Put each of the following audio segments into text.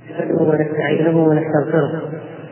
نحمده ونستعينه ونستغفره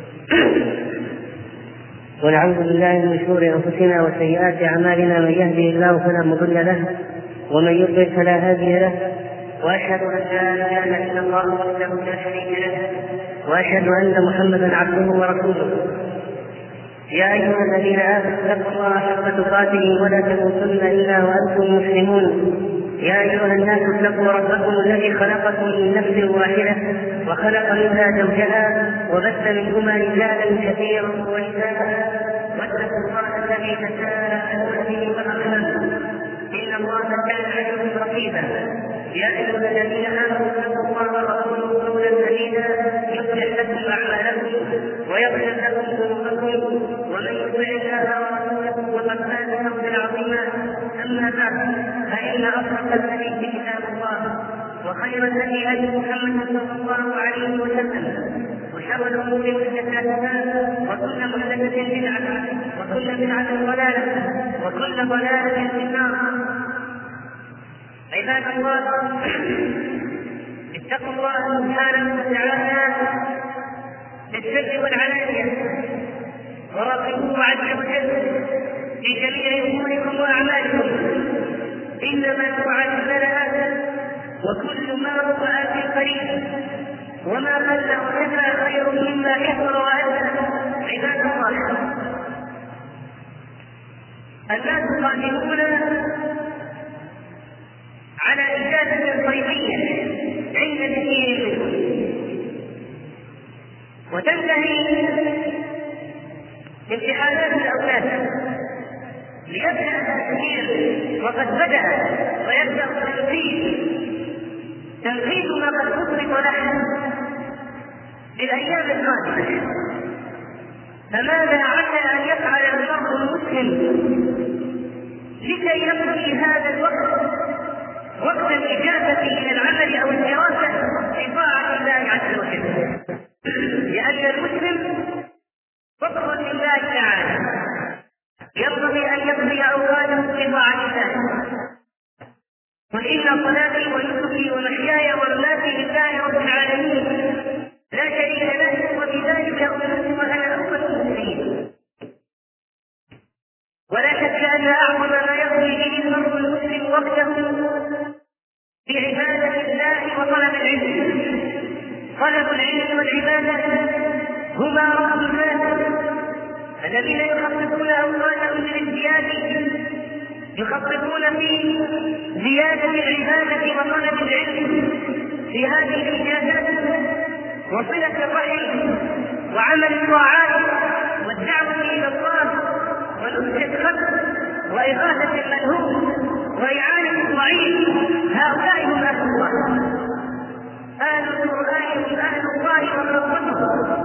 ونعوذ بالله من شرور انفسنا وسيئات اعمالنا، من يهده الله فلا مضل له ومن يضلل فلا هادي له، واشهد ان لا اله الا الله وحده لا شريك له، واشهد ان محمدا عبده ورسوله. يا ايها الذين امنوا اتقوا الله حق تقاته ولا تموتن الا وانتم مسلمون. يا أيها الناس اتقوا ربكم الذي خلقكم من نفس واحدة وخلق منها زوجها وبث منهما رجالا كثيرا ونساء، واتقوا الله الذي تساءلون به والأرحام إن الله كان عليكم رقيبا. يا أيها الذين آمنوا اتقوا الله وقولوا قولا سديدا يصلح لكم أعمالكم ويغفر لكم ذنوبكم، ومن يطع الله ورسوله فقد فاز فوزا عظيما. أما بعد، فإن أصدق الحديث كتاب الله، وخير الهدي هدي محمد صلى الله عليه وسلم، وشر الأمور محدثاتها، وكل محدثة بدعة، وكل بدعة ضلالة، وكل ضلالة في النار. عباد الله، اتقوا الله سبحانه وتعالى في السر والعلانية، وراقبوه عز وجل في جميع اموركم واعمالكم، انما توعدون لآت، وكل ما هو آت قريب، وما قل وكفى خير مما كثر وأدى. عباد الله، الناس قادمون على إجازة صيفية عند كثير منهم، وتنتهي امتحانات الأولاد ليبدأ التفكير، وقد بدأ ويبدأ تنفيذ ما قد خطط له بالأيام القادمة. فماذا عسى أن يفعل المرء المسلم لكي يقضي هذا الوقت وقت الإجازة من العمل أو الدراسة في طاعة الله عز وجل؟ لأن المسلم فضل لله تعالى، ينبغي أن يقضي أوقاته في طاعة الله. قل إن صلاتي ونسكي ومحياي ومماتي لله رب العالمين لا شريك له، وبذلك أمرت وأنا أول المسلمين. ولا شك أن أعظم ما يقضي به المرء المسلم وقته بعبادة الله وطلب العلم. طلب العلم والعبادة هما رأس المال. الذين يخططون أوقاتهم للزيادة يخططون في زيادة العبادة وطلب العلم في هذه الإجازات، وصلة الرحم وعمل الطاعات والدعوة إلى الله ونصح الخلق وإغاثة الملهوف وإعانة الضعيف. هؤلاء هم أهل الله، أهل القرآن هم أهل الله وخاصته.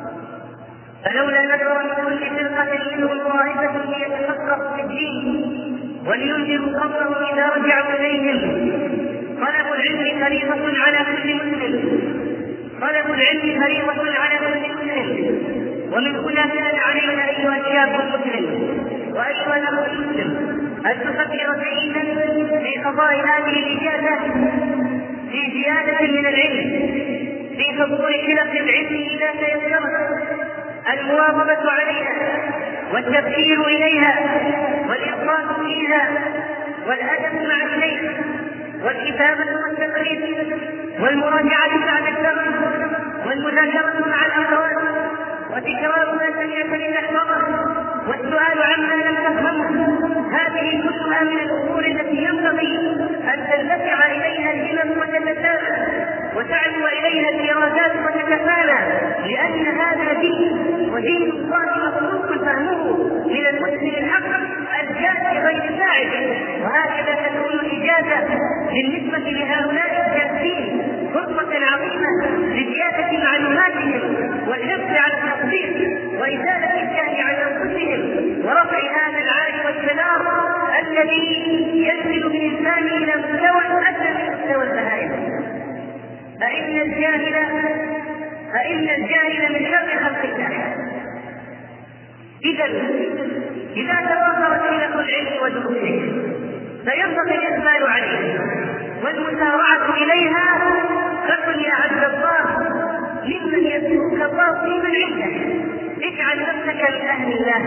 فلولا نفر من كل فرقة منهم طائفة ليتفقهوا في الدين ولينذروا قومهم إذا رجعوا إليهم. طلب العلم فريضة على كل مسلم، طلب العلم فريضة على كل مسلم. ومن هنا كان علينا أيها الشاب المسلم وأيها الأخ المسلم أن تفكر جيدا في قضاء هذه الإجازة في زيادة من العلم، في حضور حلق العلم إذا تيسرت، المواظبة عليها والتفكير إليها والإخلاص فيها، والأدب مع الشيخ والكتابة والتقريب والمراجعة بعد الدرس والمذاكرة مع الأخوات وتكرار ما سمعت لتحفظه والسؤال عما لم تفهمه. هذه كلها من الأمور التي ينبغي أن تندفع إليها الهمم وتتسامى وتعلو إليها الإرادات وتتفانى، لأن هذا دين، ودين الله مطلوب فهمه من المسلم الحق الجاد غير فاعل. وهكذا تكون الإجازة بالنسبة لهؤلاء الجادين فرصة عظيمة لزيادة معلوماتهم والحرص على التطبيق وإزالة الجهل عن أنفسهم ورفع هذا العار والشنار الذي ينزل بالإنسان إلى مستوى أدنى من مستوى البهائم. فإن الجاهل من شر خلق الله. إذا توافرت حلق العلم ودروسه فينبغي الإقبال عليها والمسارعة إليها. فقل يا عبد الله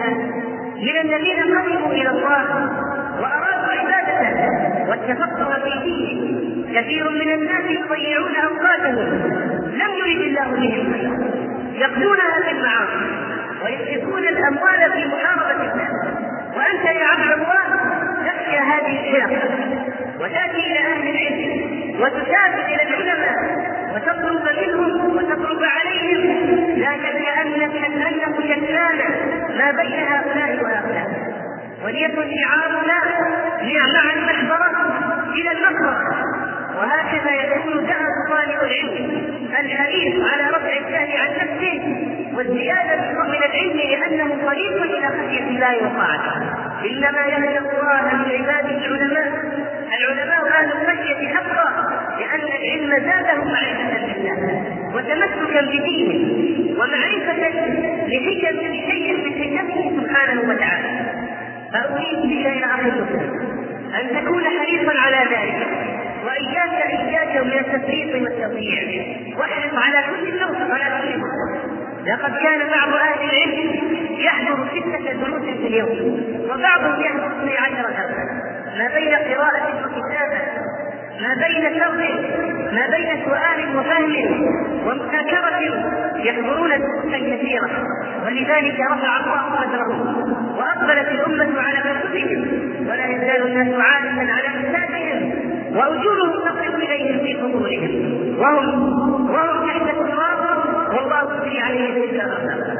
من الذين قربوا إلى الله وأرادوا عبادته والتفقه في دينه. كثير من الناس يضيعون أوقاتهم لم يرد الله بهم خيرا، يقضونها في المعاصي وينفقون الأموال في محاربة الناس، وأنت يا عبد الله تخشى هذه الحلقة وتأتي إلى أهل العلم وتسافر إلى العلماء وتطلب منهم وتطلب عليهم، لا أنه شتان ما بين هؤلاء وهؤلاء. وليكن شعارنا مع المحبرة إلى المخرج، وهكذا يكون دأب طالب العلم الحريص على رفع الجهل عن نفسه والزيادة من العلم لأنه طريق إلى خشية الله وطاعته. إنما يخشى الله من عباده العلماء أهل الخشية حقا، لأن العلم زادهم معرفة بالله وتمسكا بدينه ومعرفة لشيء من حكمه سبحانه وتعالى. فأريد بك يا أخي أن تكون حريصا على ذلك، وإياك من التفريط والتضييع، واحرص على كل شرط ولا كل فرصة. لقد كان بعض أهل العلم يحضر 6 دروس في اليوم، وبعضهم يحضر 12 درسا، ما بين قراءة وكتابة، ما بين شرط، ما بين سؤال وفهم ومذاكرة، يحضرون دروسا كثيرة. ولذلك رفع الله قدرهم وأقبلت الأمة على كتبهم، ولا يزال الناس عالما على كتابهم، وأجورهم تصل إليهم في قبورهم وهم تحت التراب والله يجري عليهم الحساب.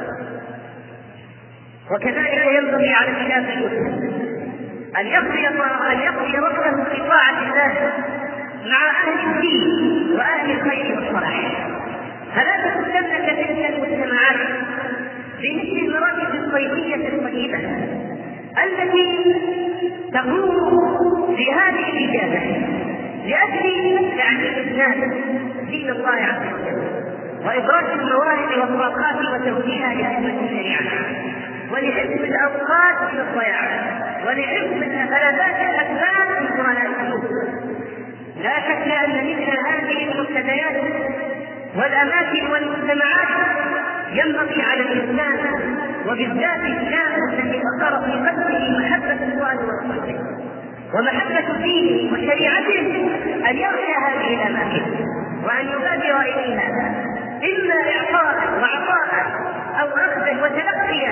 وكذلك ينبغي على خلاف المسلم أن يقضي وقته في طاعة الله مع أهل الدين وأهل الخير والصلاح. فلا تتسلك تلك المجتمعات بمثل المراكز الصيفية الطيبة التي تقوم بهذه الإجابة لأجل تعليم الناس دين الله عز وجل وإدراك المواهب والطاقات وتوجيهها لأئمة الشريعة، ولحفظ الأوقات من الضياع، ولحفظ الألفات الأسباب من قرآن القلوب. لا شك أن مثل هذه المبتديات والأماكن والمجتمعات ينبغي على الإنسان وبالذات الشاب الذي فقر في قلبه محبة الله ورسوله ومحبة دينه وشريعته أن يرجى هذه الأماكن وأن يبادر إليها، إما إعطاء وعطاء أو أخذا وتلقيا،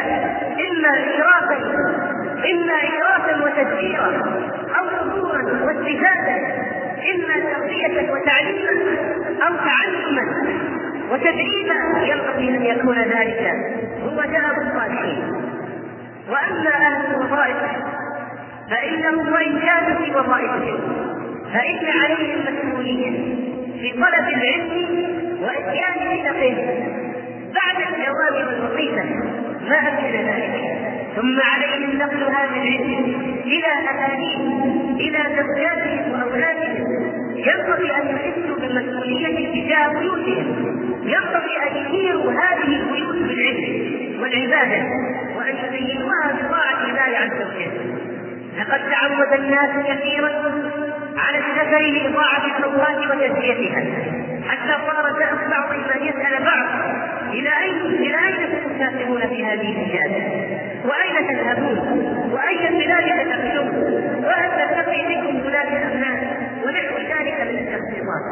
إما إشرافا وتدبيرا أو حضورا واستفادة، إما تربية وتعليما أو تعلما وتدريبا. ينبغي أن يكون ذلك هو دأب الصالحين. وأما أهل الوظائف فإنهم وإن كانوا في وظائفهم فإن عليهم مسؤولية في طلب العلم وإتيان بدقه بعد الدوام والوظيفة ما أمكن ذلك، ثم عليهم نقل هذا العلم إلى أهاليهم إلى زوجاتهم وأولادهم. ينبغي أن يحسوا بالمسؤولية تجاه بيوتهم، ينبغي أن يديروا هذه البيوت بالعلم والعبادة وأن يزينوها بطاعة الله عز وجل. لقد تعود الناس كثيرا على السفر لإضاعة الأوقات وتزكيتها، حتى صار دأب بعضهم أن يسأل بعض إلى أين تسافرون في هذه الرجال؟ وأين تذهبون؟ وأي بلاد تمشون؟ وهل تلتقي بكم بلاد أبناء؟ ونحو ذلك من التخطيطات.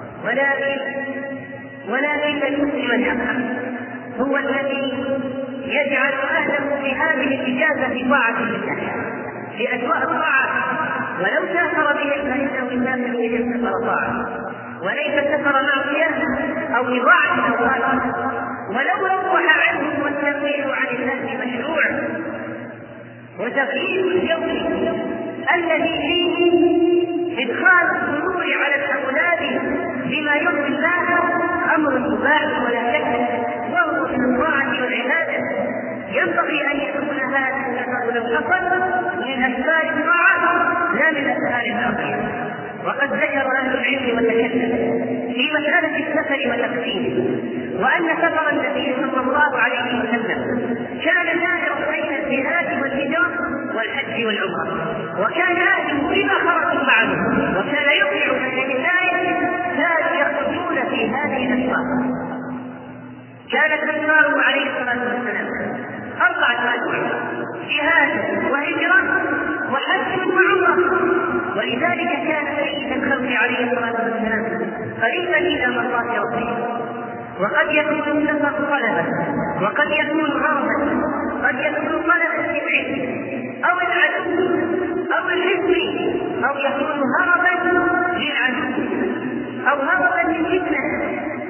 ولكن المسلم الحق هو الذي يجعل أهله في هذه الإجازة في طاعة الله في أجواء الطاعة، ولو سافر بهم فإنه يسافر بهم سفر طاعة وليس سفر معصية أو إضاعة الأوقات. ولو روح عنه والتنويه عن الله مشروع، وتغيير الجو الذي فيه إدخال السرور على الأولاد بما يرضي الله أمر مباح ولا شك، وهو من الطاعة والعبادة. ينبغي أن يكون هذا السفر لو حصل من أسباب الطاعة لا من أسباب التعصية. وقد ذكر أهل العلم وتكلم في مسألة السفر وتقسيمه، وأن سفر النبي صلى الله عليه وسلم كان دائرا بين الجهاد والهجرة والحج والعمرة، وكان أهله إذا خرجوا معه وكان يطلع من البداية كانوا يخرجون في هذه الأسفار. كانت أسفاره عليه الصلاة والسلام 4 أسفار، جهاد وهجرة وحج وعمرة. ولذلك كان سيد الخلق عليه الصلاة والسلام قريبا إلى مرضاة ربه. وقد يكون السفر طلبا، وقد يكون هربا، قد يكون طلبا للعلم أو العدو أو الحزب، أو يكون هربا للعدو أو هربا للفتنة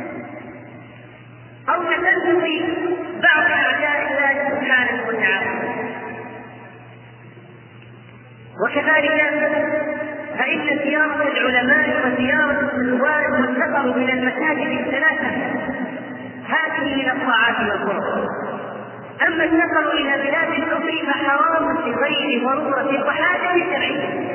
أو تكلف بعض أعداء الله سبحانه وتعالى. وكذلك فإن زيارة العلماء وزيارة الزوار والسفر إلى المساجد الثلاثة هذه من الطاعات والقرب. أما السفر إلى بلاد الكفر فحرام بغير ضرورة وحاجة شرعية.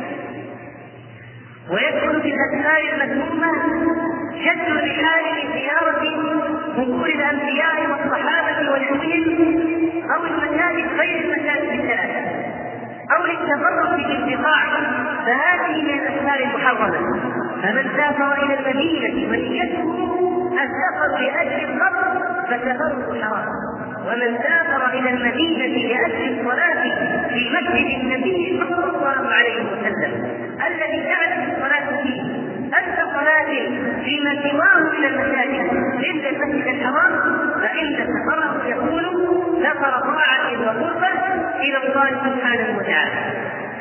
ويدخل في الأسفار المذمومة شد الرحال لزيارة قبور الأنبياء والصحابة ونحوهم أو المساجد غير المساجد الثلاثة أو للتفرق بالانتقاع، فهذه من الأسفار المحرمة. فمن سافر إلى المدينة ونيته السفر لأجل القبر فسفره حرام. ومن سافر إلى المدينة لأجل الصلاة في مسجد النبي صلى الله عليه وسلم الذي جعل الصلاة فيه أنت صلاة فيما سواه من المساجد إلا المسجد الحرام، فإن سفره يكون سفر طاعة وقربة إلى الله سبحانه وتعالى.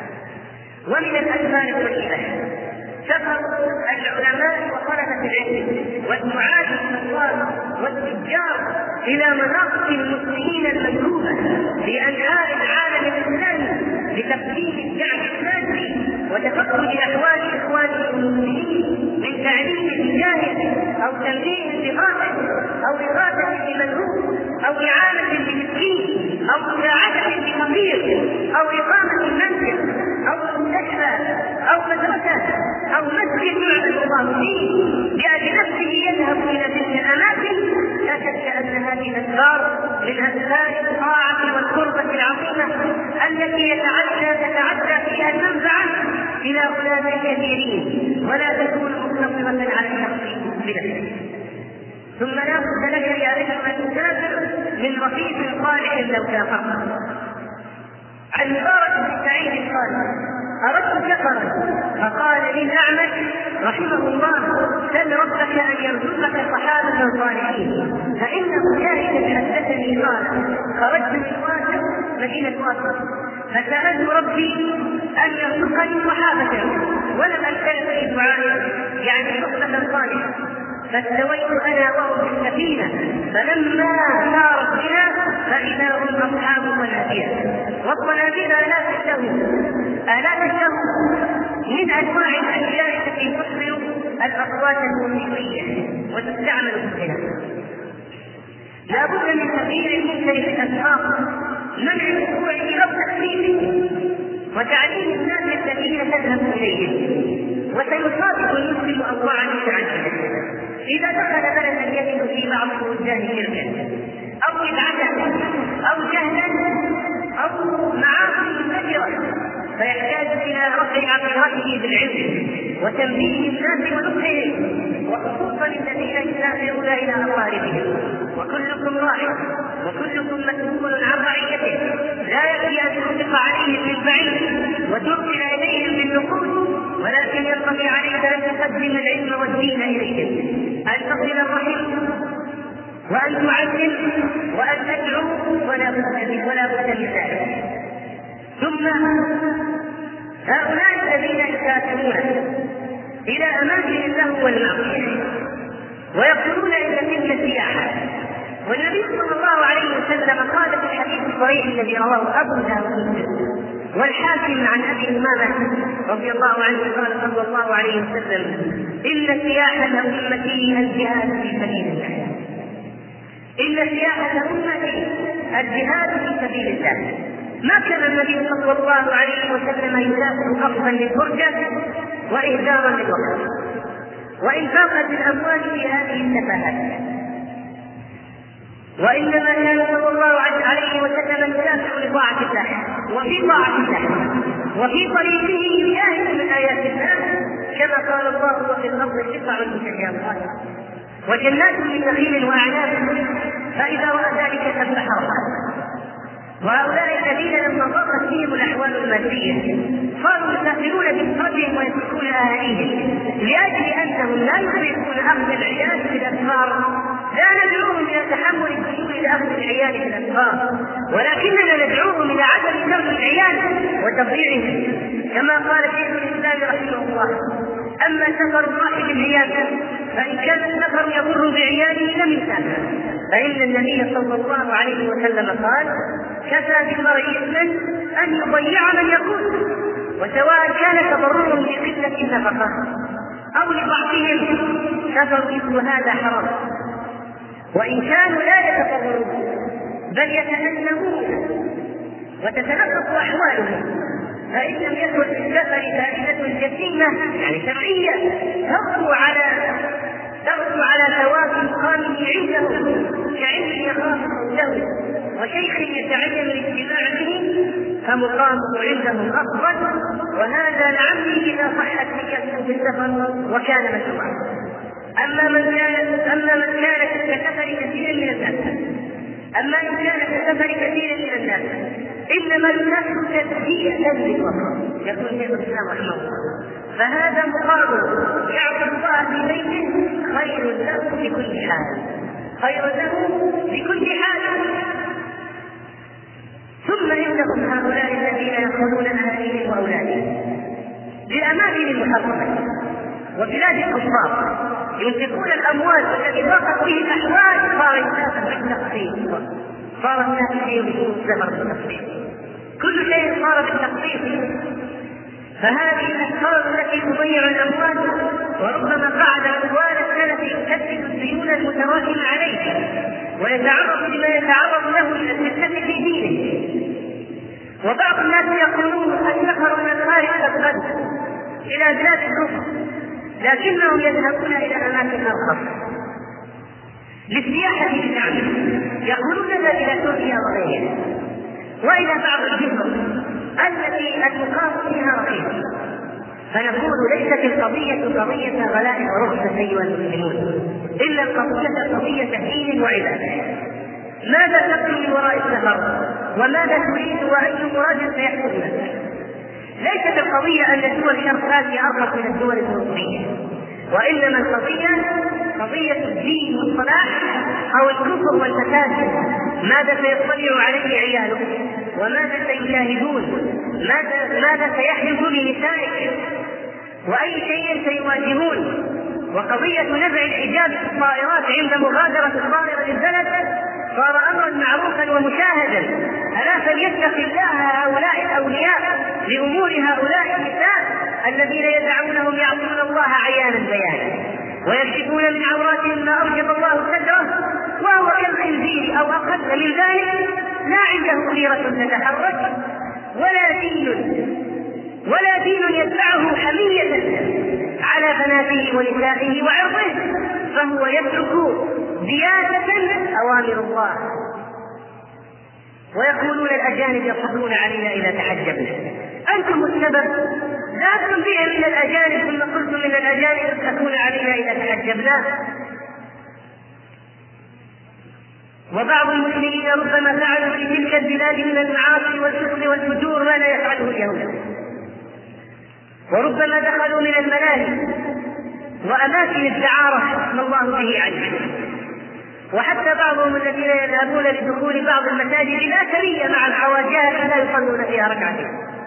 ومن الأسباب الطيبة سفر العلماء وطلبة العلم والدعاة والنصارى والتجار إلى مناطق المسلمين المكروهة في أنحاء العالم الإسلامي لتقديم الدعم الناجي وتفقد أحوال إخوانهم المسلمين من تعليم الجاهل أو تنبيه بغافل أو إغاثة بمنهوب أو إعانة بمسكين أو مساعدة بفقير أو إقامة منزل أو مستشفى أو مدرسة أو مسجد يعبد الله فيه لأجل نفسه يذهب إلى تلك الأماكن. لا شك أن هذه الأسرار من أسباب الطاعة والقربة العظيمة التي تتعدى فيها المنفعة إلى أولاد كثيرين ولا تكون مقتصرة على الشخص بنفسه. ثم لا بد لك يا أيها المسافر من رفيق صالح لو سافرت. عن مبارك بن سعيد قال: أردت سفرا فقال لي الأعمش رحمه الله: سل ربك أن يرزقك صحابة صالحين، فإن مجاهدا حدثني قال: خرجت من واسط مدينة واسط فسألت ربي أن يرزقني صحابة ولم ألتفت في دعائي يعني صحبة صالحة، فاستويت أنا وهم في السفينة فلما سارت بنا فإذا هم أصحاب قناديل، والقناديل آلات له من أنواع الأشياء التي تصل الأصوات الموسيقية وتستعمل في الغناء. لا بد من تغيير المنكر في الأسواق، منع الوقوع أو تخفيفه، وتعليم الناس الذين تذهب إليهم. وسيصادق المسلم أنواعا متعددة إذا دخل بلدا يجد في بعض البلدان شركا أو بدعة أو جهلا أو معاصي كثيرة، فيحتاج إلى رفع عقيرته بالعلم وتنبيه الناس ونصحهم، وخصوصا الذين يسافرون إلى أقاربهم. وكلكم راع وكلكم مسؤول عن رعيته، لا يكفي أن تنفق عليهم بالبعيد وترسل إليهم بالنقود، ولكن ينبغي عليك أن تقدم العلم والدين إليهم، أن تصل الرحم وأن تعلم وأن تدعو، ولا بد من ذلك. ثم هؤلاء الذين يسافرون إلى أماكن اللهو والمعصية ويقولون إن تلك السياحة، والنبي صلى الله عليه وسلم قال في الحديث الصحيح الذي رواه أبو داود والحاكم عن أبي أمامة رضي الله عنه قال صلى الله عليه وسلم: إن سياحة أمتي الجهاد في سبيل الله، إن سياحة أمتي الجهاد في سبيل الله. ما كان النبي صلى الله عليه وسلم يسافر قصدا للفرجة وإهدارا للوقت وإنفاقا الأموال في هذه السفاهات، وإنما كان صلى الله عليه وسلم يسافر لطاعة الله وفي طاعة الله وفي طريقه يجاهد من آيات الله، كما قال الله: وفي الأرض قطع متجاورات وجنات من نخيل وأعناب فإذا رأى ذلك سبح ربه. وهؤلاء الذين لما ضاقت بهم الأحوال المادية صاروا يسافرون بأسرتهم ويتركون أهاليهم لأجل أنهم لا يطيقون أخذ العيال في الأسفار. لا ندعوهم إلى تحمل الديون لأخذ العيال في الأسفار، ولكننا ندعوهم إلى عدم ترك العيال وتضييعهم، كما قال شيخ الإسلام رحمه الله: أما سفر صاحب العيال فإن كان السفر يضر بعياله لم يسافر، فإن النبي صلى الله عليه وسلم قال: كفى بالمرء إثما أن يضيع من يقول، وسواء كان تضررهم بقلة النفقة أو لضعفهم سفر مثل هذا حرام. وإن كانوا لا يتضررون بل يتألمون وتتنقص أحوالهم، فإن لم يكن في السفر فائدة جسيمة يعني شرعية تغدو على ثواب قائم عندهم كعلم يخاف له وشيخ يتعلم الاجتماع به فمقامه عندهم أفضل، وهذا لعمه إذا صحت نيته بالسفر وكان مشروعا. أما من كان كسفر كثير من الناس إنما الناس تزكية للوطن، يقول شيخ الإسلام رحمه الله، فهذا مقابل يعطي الله في بيته خير له بكل حال. ثم إنهم هؤلاء الذين يأخذون أهاليهم وأولادهم للأماكن المحرمة وبلاد الكفار ينفقون الأموال التي ضاقت به الأحوال، صار الناس يريدون السفر بالتخطيط، كل شيء صار بالتخطيط. فهذه الأشخاص التي تضيع الأموال وربما قعد طوال السنة يسدد الديون المتراكمة عليه ويتعرض لما يتعرض له من الفتنة في دينه. وبعض الناس يقولون السفر من الخارج أفضل إلى بلاد الكفر، لكنهم يذهبون إلى أماكن أرخص للسياحة بالعمل، يقولون ذلك إلى تركيا وغيرها وإلى بعض الجزر التي المقام فيها رخيص. فنقول ليست القضية قضية غلاء ورخصة أيها المسلمون، إلا القضية قضية دين وعبادة. ماذا تبقي من وراء السفر؟ وماذا تريد وأي مراد سيحصل لك؟ ليست القضية أن الدول الشرق آسيا أرخص من الدول الأوروبية، وإنما القضية قضية الدين والصلاح أو الكفر والفساد. ماذا سيطلع عليه عيالك؟ وماذا سيشاهدون؟ ماذا سيحدث لنسائك؟ وأي شيء سيواجهون؟ وقضية نزع الحجاب في الطائرات عند مغادرة الطائرة للبلد صار أمرا معروفا ومشاهدا. ألا فليتق الله هؤلاء الأولياء لأمور هؤلاء النساء الذين يدعونهم يعصون الله عيانا بيانا ويكشفون من عوراتهم ما أوجب الله قدره، وهو كالخنزير أو أقل من ذلك، لا عنده خيرة تتحرك ولا دين يتبعه حمية على بناته ونسائه وعرضه، فهو يترك زيادة أوامر الله. ويقولون الأجانب يصدون علينا إذا تحجبنا. أنتم السبب، ذاتكم بها من الأجانب ثم قلتم من الأجانب يصدون علينا إذا تحجبنا. وبعض المسلمين ربما فعلوا في تلك البلاد من المعاصي والفسق والفجور ما لا يفعله اليهود، وربما دخلوا من الملاهي وأماكن الدعارة ما الله به عنه، وحتى بعضهم الذين يذهبون لدخول بعض المساجد الأثرية مع الحواجات لا يصلون فيها ركعتين.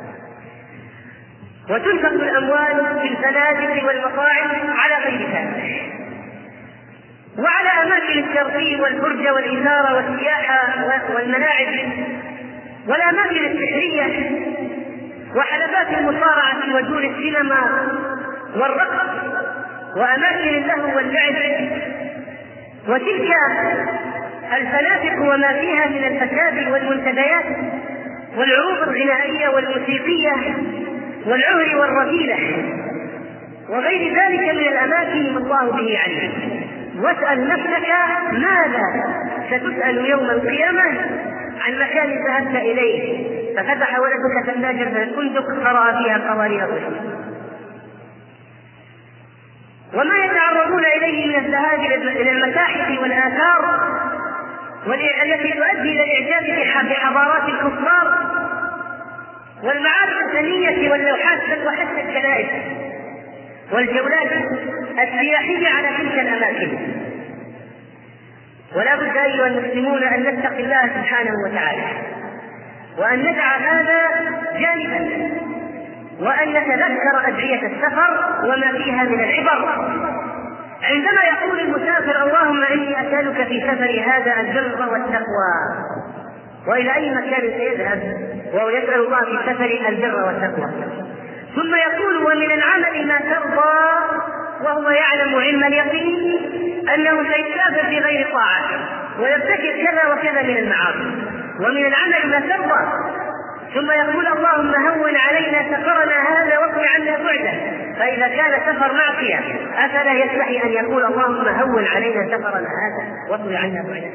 وتنفق الأموال في الفنادق والمطاعم على غير ذلك، وعلى أماكن الترفيه والفرجة والإثارة والسياحة والملاعب والأماكن السحرية وحلبات المصارعة ودور السينما والرقص وأماكن اللهو واللعب. وتلك الفنادق وما فيها من الفساد والمنتديات والعروض الغنائية والموسيقية والعهر والرذيلة وغير ذلك من الأماكن ما الله به عليم. واسأل نفسك ماذا ستسأل يوم القيامة عن مكان ذهبت إليه ففتح ولدك ثلاجة من الفندق قرأ فيها قوارير وما يتعرضون إليه من الذهاب إلى المتاحف والآثار والتي تؤدي إلى الإعجاب بحضارات الكفار والمعارف الفنية واللوحات وحتى الكنائس والجولات السياحية على تلك الأماكن. ولا بد أيها المسلمون أن نتقي الله سبحانه وتعالى، وأن ندع هذا جانبا، وأن نتذكر أدعية السفر وما فيها من العبر. عندما يقول المسافر اللهم إني أسألك في سفري هذا البر والتقوى، وإلى أي مكان سيذهب وهو يسأل الله في سفر البر والتقوى، ثم يقول ومن العمل ما ترضى، وهو يعلم علم اليقين أنه سيسافر في غير طاعة ويرتكب كذا وكذا من المعاصي، ومن العمل ما ترضى، ثم يقول اللهم هون علينا سفرنا هذا واطوي عنا بعده. فإذا كان سفر معصية أفلا يستحي أن يقول اللهم هون علينا سفرنا هذا واطوي عنا بعده؟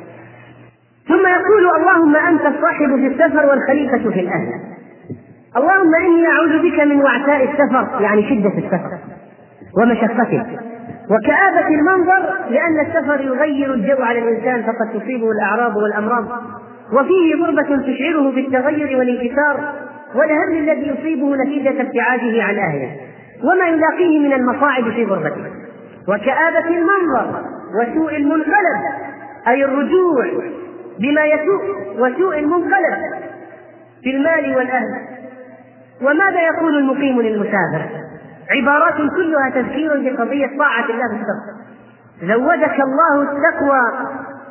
ثم يقول اللهم أنت الصاحب في السفر والخليفة في الأهل، اللهم إني أعوذ بك من وعثاء السفر، يعني شدة السفر ومشقته وكآبة المنظر، لأن السفر يغير الجو على الإنسان فقد تصيبه الأعراض والأمراض، وفيه ضربة تشعره بالتغير والانكسار والهم الذي يصيبه نتيجة ابتعاده عن أهله وما يلاقيه من المصاعب في غربته. وكآبة المنظر وسوء المنقلب، أي الرجوع بما يسوء، وسوء المنقلب في المال والأهل. وماذا يقول المقيم للمسافر؟ عبارات كلها تذكير بقضية طاعة الله في السفر. زودك الله التقوى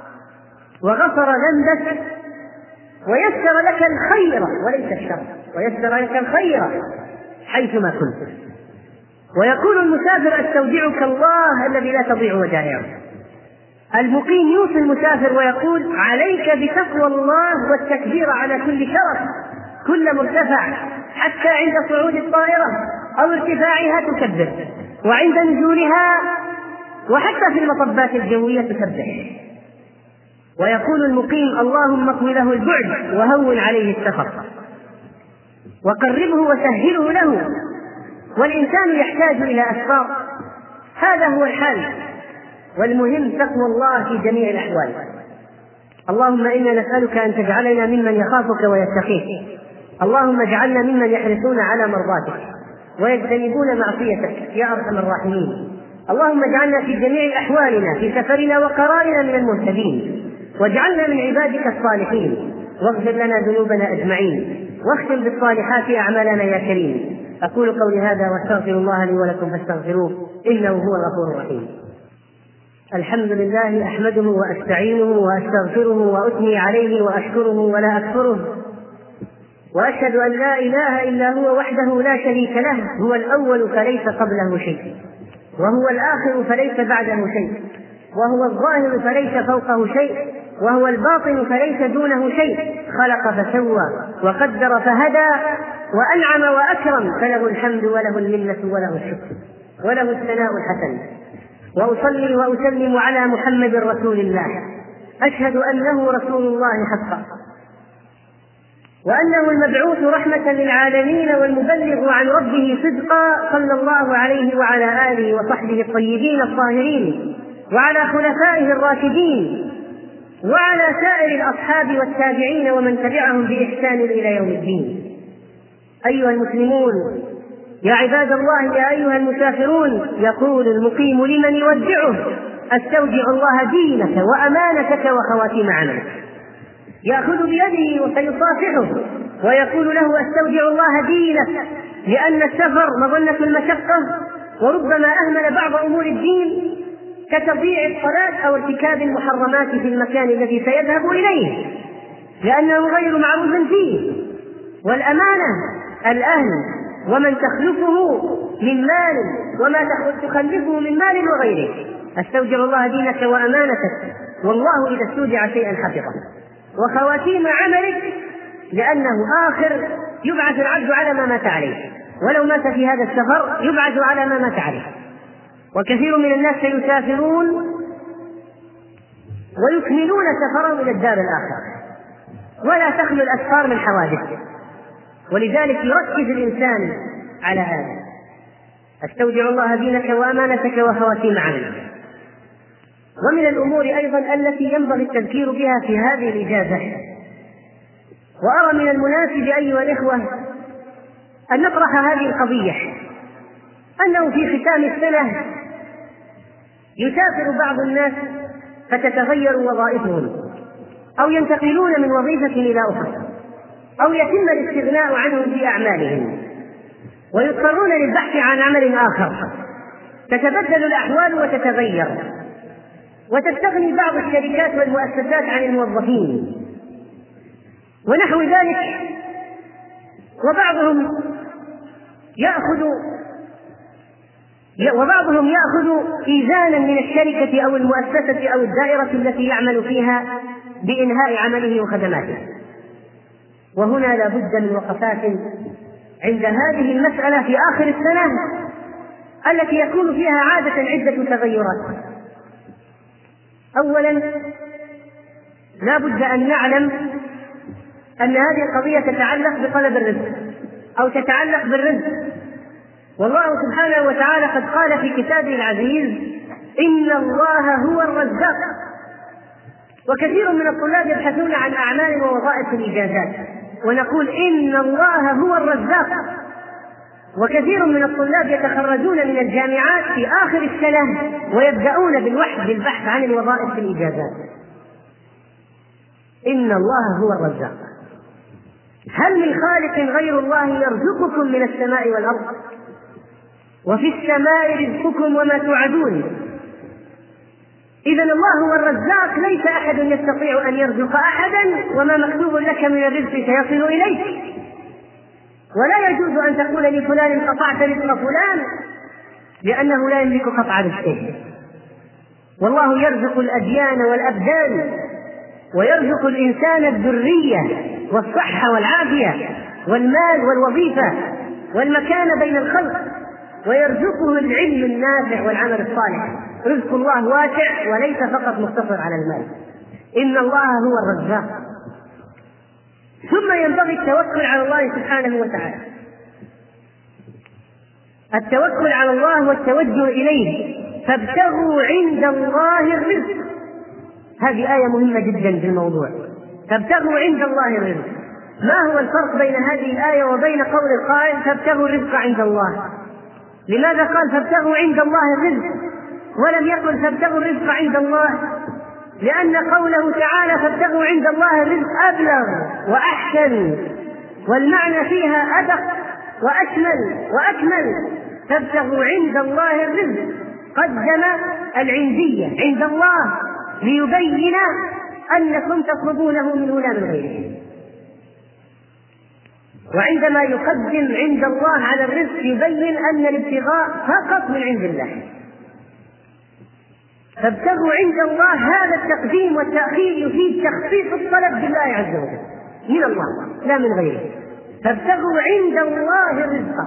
وغفر ذنبك ويسر لك الخير وليس الشر، ويسر لك الخير حيثما كنت. ويقول المسافر استودعك الله الذي لا تضيع ودائعه. المقيم يوصي المسافر ويقول عليك بتقوى الله والتكبير على كل شرف، كل مرتفع، حتى عند صعود الطائرة أو ارتفاعها تكبر، وعند نزولها، وحتى في المطبات الجوية تسبح. ويقول المقيم اللهم اطوي له البعد وهون عليه السفر وقربه وسهله له. والإنسان يحتاج إلى أسفار، هذا هو الحال، والمهم تقوى الله في جميع الأحوال. اللهم إنا نسألك أن تجعلنا ممن يخافك ويتقيك، اللهم اجعلنا ممن يحرصون على مرضاتك ويجتنبون معصيتك يا أرحم الراحمين. اللهم اجعلنا في جميع أحوالنا في سفرنا وقرارنا من المهتدين، واجعلنا من عبادك الصالحين، واغفر لنا ذنوبنا أجمعين، واختم بالصالحات أعمالنا يا كريم. أقول قولي هذا واستغفر الله لي ولكم فاستغفروه إنه هو الغفور الرحيم. الحمد لله أحمده وأستعينه وأستغفره وأثني عليه وأشكره ولا أكفره، وأشهد أن لا إله إلا هو وحده لا شريك له، هو الأول فليس قبله شيء، وهو الآخر فليس بعده شيء، وهو الظاهر فليس فوقه شيء، وهو الباطن فليس دونه شيء، خلق فسوى وقدر فهدى وأنعم وأكرم، فله الحمد وله المنة وله الشكر وله الثناء الحسن. وأصلي وأسلم على محمد رسول الله، أشهد أنه رسول الله حقا، وأنه المبعوث رحمة للعالمين والمبلغ عن ربه صدقا، صلى الله عليه وعلى آله وصحبه الطيبين الطاهرين، وعلى خلفائه الراشدين، وعلى سائر الأصحاب والتابعين ومن تبعهم بإحسان إلى يوم الدين. أيها المسلمون، يا عباد الله، يا أيها المسافرون، يقول المقيم لمن يودعه استودع الله دينك وأمانتك وخواتيم عملك. يأخذ بيده وسيصافحه ويقول له استودع الله دينك، لأن السفر مظنة المشقة، وربما أهمل بعض أمور الدين كتضييع الصلاة أو ارتكاب المحرمات في المكان الذي سيذهب إليه لأنه غير معروف فيه. والأمانة الأهل ومن تخلفه من مال وما تخلفه من مال وغيره. استودع الله دينك وأمانتك، والله إذا استودع شيئا حفظه. وخواتيم عملك، لأنه آخر يبعث العبد على ما مات عليه، ولو مات في هذا السفر يبعث على ما مات عليه. وكثير من الناس سيسافرون ويكملون سفرهم إلى الدار الآخرة، ولا تخلو الأسفار من حوادث. ولذلك يركز الإنسان على هذا: استودع الله دينك وأمانتك وخواتيم عملك. ومن الأمور أيضا التي ينبغي التذكير بها في هذه الإجازة. وأرى من المناسب أيها الإخوة أن نطرح هذه القضية، أنه في ختام السنة يسافر بعض الناس فتتغير وظائفهم، أو ينتقلون من وظيفة إلى أخرى، أو يتم الاستغناء عنهم في أعمالهم ويضطرون للبحث عن عمل آخر، تتبدل الأحوال وتتغير، وتستغني بعض الشركات والمؤسسات عن الموظفين ونحو ذلك. وبعضهم يأخذ إيذانا من الشركة أو المؤسسة أو الدائرة التي يعمل فيها بإنهاء عمله وخدماته. وهنا لا بد من وقفات عند هذه المسألة في آخر السنة التي يكون فيها عادة عدة تغيرات. أولا، لا بد أن نعلم أن هذه القضية تتعلق بطلب الرزق أو تتعلق بالرزق، والله سبحانه وتعالى قد قال في كتابه العزيز: إن الله هو الرزاق. وكثير من الطلاب يبحثون عن أعمال ووظائف في الإجازات، ونقول إن الله هو الرزاق. وكثير من الطلاب يتخرجون من الجامعات في آخر السنة ويبدأون بالبحث عن الوظائف في الإجازات. إن الله هو الرزاق. هل من خالق غير الله يرزقكم من السماء والأرض؟ وفي السماء رزقكم وما توعدون. إذن الله هو الرزاق، ليس أحد يستطيع أن يرزق أحدا، وما مكتوب لك من الرزق سيصل إليك. ولا يجوز أن تقول لفلان قطعت رزق فلان، لأنه لا يملك قطع رزقه. والله يرزق الأديان والأبدان، ويرزق الإنسان الذرية والصحة والعافية والمال والوظيفة والمكان بين الخلق، ويرزقه العلم النافع والعمل الصالح. رزق الله واسع وليس فقط مقتصر على المال. إن الله هو الرزاق. ثم ينبغي التوكل على الله سبحانه وتعالى. التوكل على الله والتوجه إليه. فابتغوا عند الله الرزق. هذه آية مهمة جدا في الموضوع. فابتغوا عند الله الرزق. ما هو الفرق بين هذه الآية وبين قول القائل فابتغوا الرزق عند الله؟ لماذا قال فابتغوا عند الله الرزق ولم يقل فابتغوا الرزق عند الله؟ لأن قوله تعالى فابتغوا عند الله الرزق أبلغ وأحسن، والمعنى فيها أدق وأشمل وأكمل. فابتغوا عند الله الرزق، قدم العندية عند الله ليبين أنكم تطلبونه منه لا من غيره. وعندما يقدم عند الله على الرزق يبين أن الابتغاء فقط من عند الله. فابتغوا عند الله، هذا التقديم والتأخير يفيد تخصيص الطلب بالله عز وجل من الله لا من غيره. فابتغوا عند الله الرزق.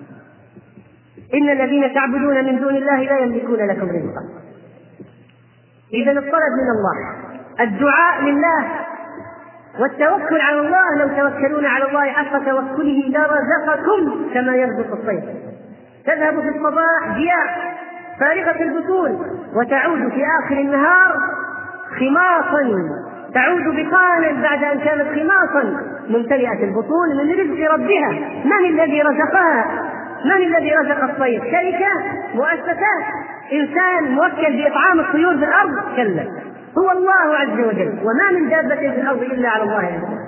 إن الذين تعبدون من دون الله لا يملكون لكم رزقا. إذن الطلب من الله، الدعاء لله، والتوكل على الله. لو توكلون على الله حق توكله لرزقكم كما يرزق الطير. تذهب في الصباح جياع فارغة البطون، وتعود في آخر النهار خماصا، تعود بطانا بعد أن كانت خماصا ممتلئة البطون من رزق ربها. من الذي رزقها؟ من الذي رزق الطير؟ شركة؟ مؤسسات؟ إنسان موكل بإطعام الطيور في الأرض؟ كلا، هو الله عز وجل. وما من دابة في الأرض إلا على الله رزقها.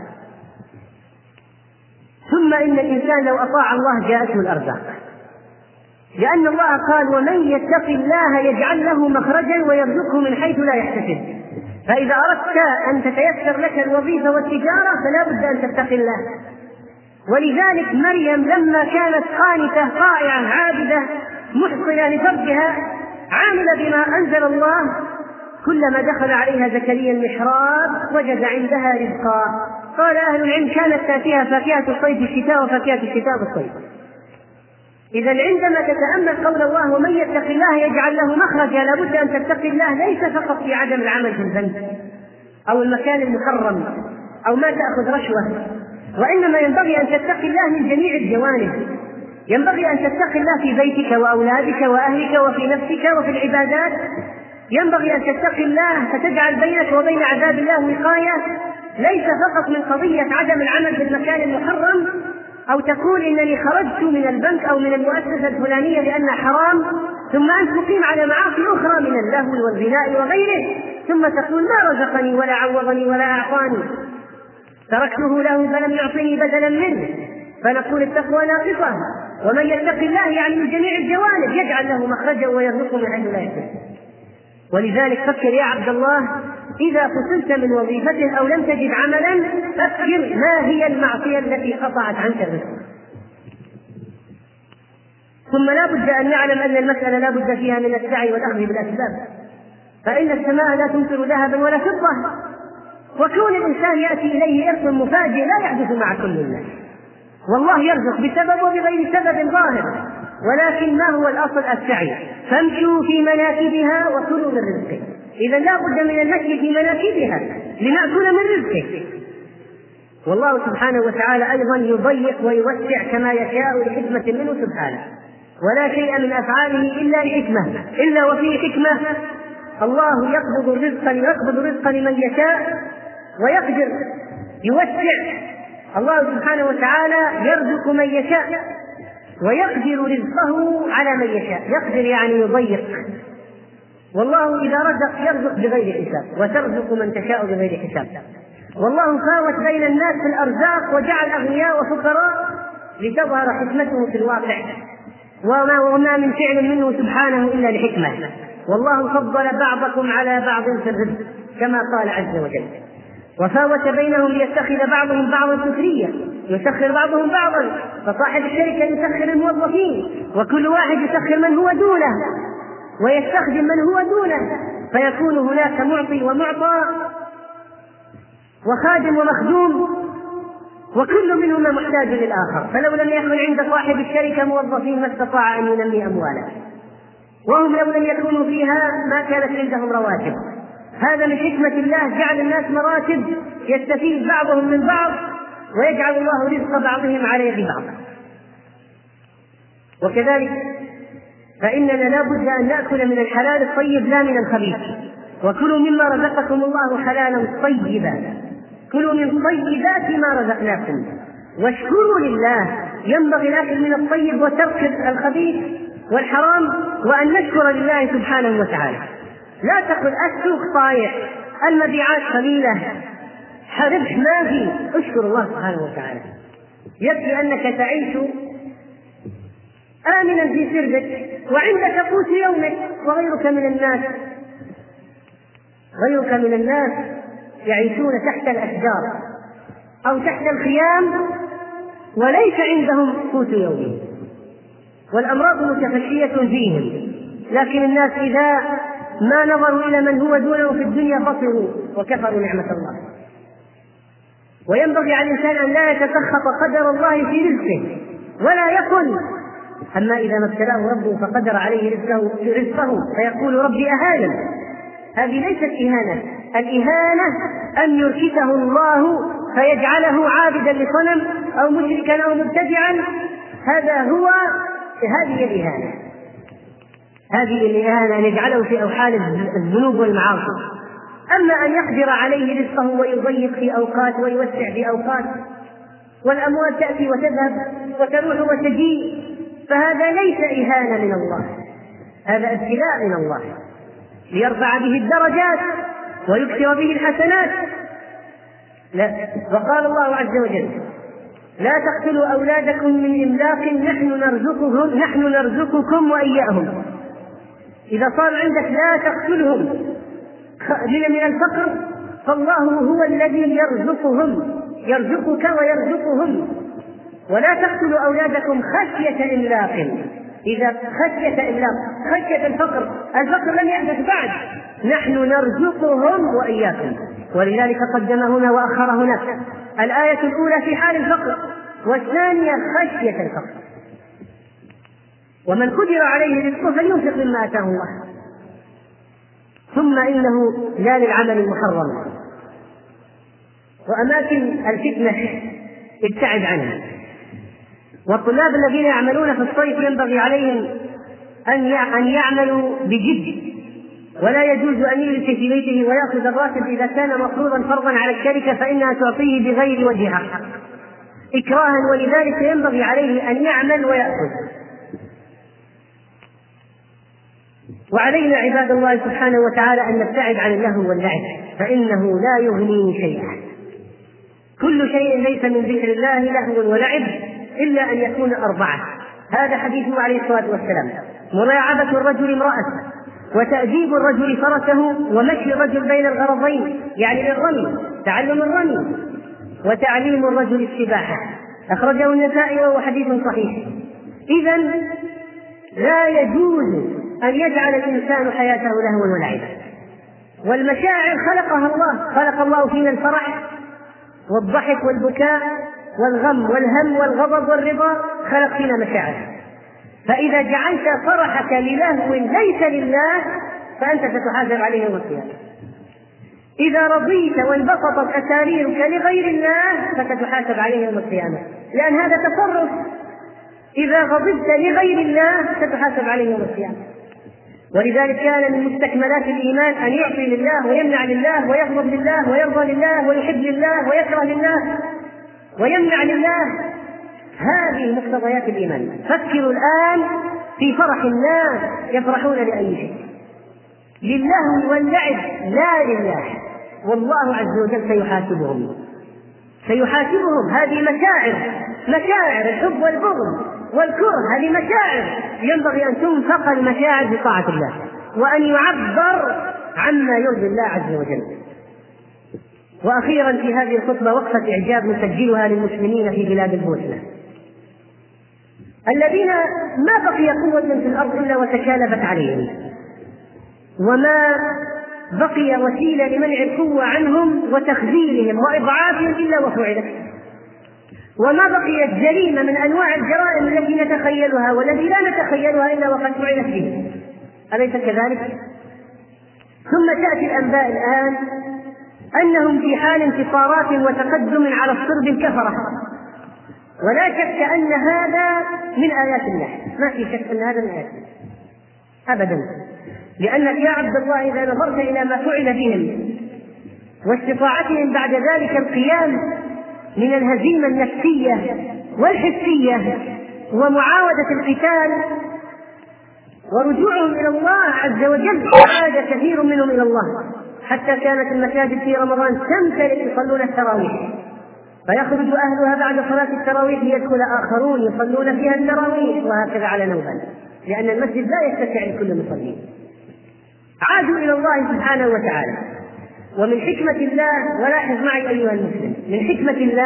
ثم إن الإنسان لو أطاع الله جاءته الأرزاق، لأن الله قال ومن يتق الله يجعل له مخرجا ويرزقه من حيث لا يحتسب. فإذا أردت أن تتيسر لك الوظيفة والتجارة فلا بد أن تتقي الله. ولذلك مريم لما كانت قانتة طائعة عابدة محصنة لفرجها عاملة بما أنزل الله، كلما دخل عليها زكريا المحراب وجد عندها رزقا. قال أهل العلم كانت تأتيها فاكهة الصيف الشتاء وفاكهة الشتاء بالصيف. إذا عندما تتأمل قول الله ومن يتق الله يجعل له مخرجا، لابد أن تتقي الله ليس فقط في عدم العمل في البنك أو المكان المحرم أو ما تأخذ رشوة، وإنما ينبغي أن تتقي الله من جميع الجوانب. ينبغي أن تتقي الله في بيتك وأولادك وأهلك وفي نفسك وفي العبادات. ينبغي أن تتقي الله فتجعل بينك وبين عذاب الله وقاية، ليس فقط من قضية عدم العمل في المكان المحرم، أو تقول إنني خرجت من البنك أو من المؤسسة الفلانية لأنها حرام، ثم أنت تقيم على معاصي أخرى من اللهو والغناء وغيره، ثم تقول ما رزقني ولا عوضني ولا أعطاني، تركته له فلم يعطني بدلا منه. فنقول التقوى ناقصة، ومن يتق الله يعني من جميع الجوانب يجعل له مخرجا ويرزقه من حيث لا يحتسب. ولذلك فكر يا عبد الله، إذا فصلت من وظيفة أو لم تجد عملا فكر ما هي المعصية التي قطعت عنك الرزق. ثم لا بد أن نعلم أن المسألة لا بد فيها من السعي والأخذ بالأسباب، فإن السماء لا تمطر ذهبا ولا فضة، وكون الإنسان يأتي إليه إرث مفاجئ لا يحدث مع كل الناس، والله يرزق بسبب وبغير سبب ظاهر، ولكن ما هو الأصل؟ السعي. فامشوا في مناكبها وكلوا من رزقه. إذا لا بد من المشي في مناكبها لنأكل من رزقه. والله سبحانه وتعالى أيضا يضيق ويوسع كما يشاء لحكمة منه سبحانه، ولا شيء من أفعاله إلا لحكمة، إلا وفيه حكمة. الله يقبض الرزق لمن يشاء ويقدر يوسع. الله سبحانه وتعالى يرزق من يشاء ويقدر رزقه على من يشاء. يقدر يعني يضيق، والله إذا رزق يرزق بغير حساب، وترزق من تشاء بغير حساب. والله فاوت بين الناس في الأرزاق وجعل أغنياء وفقراء لتظهر حكمته في الواقع، وما من فعل منه سبحانه إلا لحكمة. والله فضل بعضكم على بعض في الرزق كما قال عز وجل. وفاوت بينهم ليتخذ بعضهم بعضا سخريا، يسخر بعضهم بعضا، فصاحب الشركة يسخر الموظفين، وكل واحد يسخر من هو دونه ويستخدم من هو دونه، فيكون هناك معطي ومعطى وخادم ومخدوم، وكل منهما محتاج للآخر. فلو لم يكن عند صاحب الشركة موظفين ما استطاع أن ينمي أمواله، وهم لو لم يكونوا فيها ما كانت عندهم رواتب. هذا من حكمة الله، جعل الناس مراتب يستفيد بعضهم من بعض، ويجعل الله رزق بعضهم على يد بعض. وكذلك فإننا لا بد أن نأكل من الحلال الطيب لا من الخبيث. وكلوا مما رزقكم الله حلالا طيبا، كلوا من طيبات ما رزقناكم واشكروا لله. ينبغي الأكل من الطيب وترك الخبيث والحرام، وأن نشكر لله سبحانه وتعالى. لا تقل السوق طايح، المبيعات قليلة، ربح ما في. اشكر الله سبحانه وتعالى. يكفي أنك تعيش آمنا في سربك وعندك قوت يومك، وغيرك من الناس يعيشون تحت الأشجار أو تحت الخيام وليس عندهم قوت يومهم، والأمراض متفشية فيهم. لكن الناس إذا ما نظروا إلى من هو دونه في الدنيا بطروا وكفروا نعمة الله. وينبغي على الإنسان أن لا يتسخط قدر الله في رزقه، ولا يقل أما إذا ما ابتلاه ربه فقدر عليه رزقه فيقول ربي أهانن. هذه ليست إهانة. الإهانة أن يركسه الله فيجعله عابدا لصنم أو مشركا أو مبتدعا. هذه الإهانة أن يجعله في أوحال الذنوب والمعاصي. أما أن يقدر عليه رزقه ويضيق في أوقات ويوسع في أوقات، والأموال تأتي وتذهب وتروح وتجيء، فهذا ليس إهانة من الله، هذا ابتلاء من الله ليرفع به الدرجات ويكثر به الحسنات. لا. وقال الله عز وجل لا تقتلوا أولادكم من إملاق نحن نرزقكم وإياهم. إذا صار عندك لا تقتلهم من الفقر، فالله هو الذي يرزقك ويرزقهم. ولا تقتلوا أولادكم خشية إملاق. إذا خشية الفقر لم يحدث بعد، نحن نرزقهم وإياكم. ولذلك قدم هنا وأخر هناك. الآية الأولى في حال الفقر، والثانية خشية الفقر. ومن قدر عليه رزقه فلينفق مما آتاه الله. ثم إنه لا للعمل المحرم، وأماكن الفتنة ابتعد عنها. والطلاب الذين يعملون في الصيف ينبغي عليهم أن يعملوا بجد ولا يجوز أن يجلس في بيته ويأخذ الراتب إذا كان مفروضا فرضا على الشركة فإنها تعطيه بغير وجه حق إكراها، ولذلك ينبغي عليه أن يعمل ويأخذ. وعلينا عباد الله سبحانه وتعالى أن نبتعد عن اللهو واللعب، فإنه لا يغني شيئا. كل شيء ليس من ذكر الله لهو ولعب إلا أن يكون أربعة. هذا حديثه عليه الصلاة والسلام: ملاعبة الرجل امرأته، وتأديب الرجل فرسه، ومشي الرجل بين الغرضين يعني للرمي، تعلم الرمي، وتعليم الرجل السباحة. أخرجه النسائي وهو حديث صحيح. إذن لا يجوز أن يجعل الإنسان حياته لهوا ولعبا. والمشاعر خلق الله فينا الفرح والضحك والبكاء والغم والهم والغضب والرضا، خلق فينا مشاعر. فإذا جعلت فرحك للهو ليس لله فأنت ستحاسب عليه يوم القيامة. إذا رضيت وانبسطت أساريرك لغير الله فستحاسب عليه يوم القيامة، لأن هذا تصرف. إذا غضبت لغير الله ستحاسب عليه يوم القيامة. ولذلك كان من مستكملات الإيمان أن يعطي لله ويمنع لله ويغضب لله ويرضى لله ويحب لله ويكره لله ويمنع لله. هذه مقتضيات الإيمان. فكروا الآن في فرح الناس يفرحون لأي شيء، لله واللعب لا لله، والله عز وجل سيحاسبهم. هذه مشاعر الحب والبغض والكره، هذه مشاعر ينبغي أن تنفق المشاعر بطاعة الله، وأن يعبر عما يرضي الله عز وجل. وأخيرا في هذه الخطبة وقفة إعجاب نسجلها للمسلمين في بلاد البوسنة الذين ما بقي قوة في الأرض إلا وتكالبت عليهم، وما بقي وسيلة لمنع القوة عنهم وتخذيلهم وإضعافهم إلا وفعلت، وما بقيت جريمة من أنواع الجرائم التي نتخيلها والتي لا نتخيلها إلا وقد فعلت به، أليس كذلك؟ ثم تأتي الأنباء الآن أنهم في حال انتصارات وتقدم على الصرب الكفرة، ولا شك أن هذا من آيات الله، ما في شك أن هذا من آيات الله أبدا. لأنك يا عبد الله إذا نظرت إلى ما فعل بهم واستطاعتهم بعد ذلك القيام من الهزيمة النفسية والحسية ومعاودة القتال ورجوعهم إلى الله عز وجل، عاد كثير منهم إلى الله، حتى كانت المساجد في رمضان تمتلئ يصلون التراويح، فيخرج أهلها بعد صلاة التراويح ليدخل آخرون يصلون فيها التراويح، وهكذا على نوبل، لأن المسجد لا يتسع لكل المصلين. عادوا إلى الله سبحانه وتعالى. ومن حكمة الله، ولاحظ معي أيها المسلم، من حكمة الله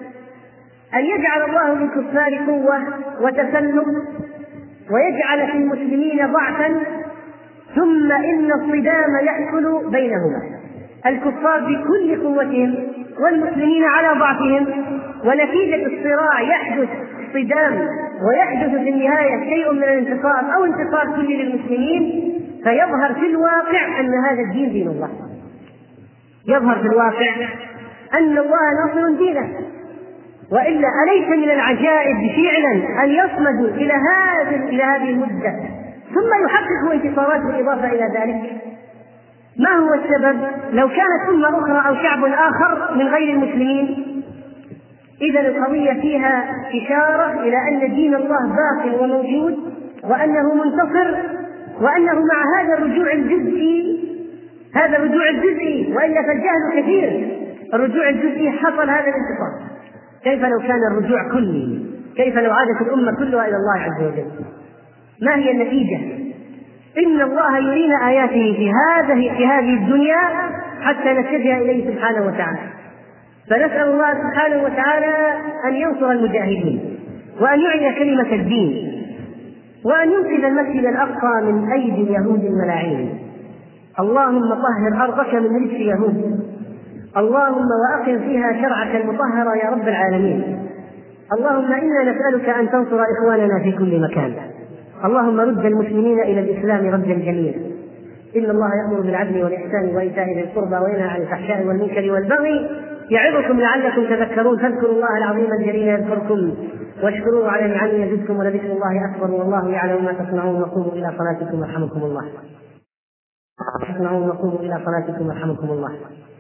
أن يجعل الله للكفار قوة وتسلم ويجعل في المسلمين ضعفا، ثم إن الصدام يحصل بينهما، الكفار بكل قوتهم والمسلمين على ضعفهم، ونتيجة الصراع يحدث صدام ويحدث في النهاية شيء من الانتصار أو انتصار كل للمسلمين، فيظهر في الواقع أن هذا الدين دين الله، يظهر في الواقع أن الله ناصر دينه. وإلا أليس من العجائب فعلا أن يصمدوا إلى هذه المدة ثم يحققوا انتصارات بالإضافة إلى ذلك؟ ما هو السبب؟ لو كانت أمة أخرى أو شعب آخر من غير المسلمين إذا القضية فيها إشارة إلى أن دين الله باق وموجود وأنه منتصر، وأنه مع هذا الرجوع الجزئي، وإلا فالجهل كثير. الرجوع الجزئي حصل هذا الانتصار، كيف لو كان الرجوع كلي؟ كيف لو عادت الأمة كلها إلى الله عز وجل؟ ما هي النتيجة؟ إن الله يرينا آياته في هذه الدنيا حتى نتجه إليه سبحانه وتعالى. فنسأل الله سبحانه وتعالى أن ينصر المجاهدين، وأن يعلي كلمة الدين، وأن ينقذ المسجد الأقصى من أيدي اليهود الملاعين. اللهم طهر أرضك من رجس يهود، اللهم وأقم فيها شرعك المطهر يا رب العالمين. اللهم إنا نسألك أن تنصر إخواننا في كل مكان. اللهم رد المسلمين إلى الإسلام ردا جميلا. إن الله يأمر بالعدل والإحسان وإيتاء ذي القربى وينهى عن الفحشاء والمنكر والبغي يعظكم لعلكم تذكرون. فاذكروا الله العظيم الجليل يذكركم واشكروه على نعمه يزدكم ولذكر الله أكبر والله يعلم ما تصنعون. وقوموا إلى صلاتكم يرحمكم الله. اسمعوا وقوموا إلى صلاتكم يرحمكم الله.